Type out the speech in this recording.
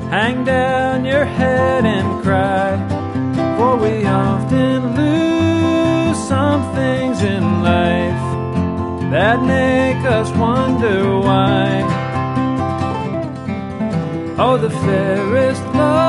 hang down your head and cry, for we often lose some things in life that make us wonder why. Oh, the fairest love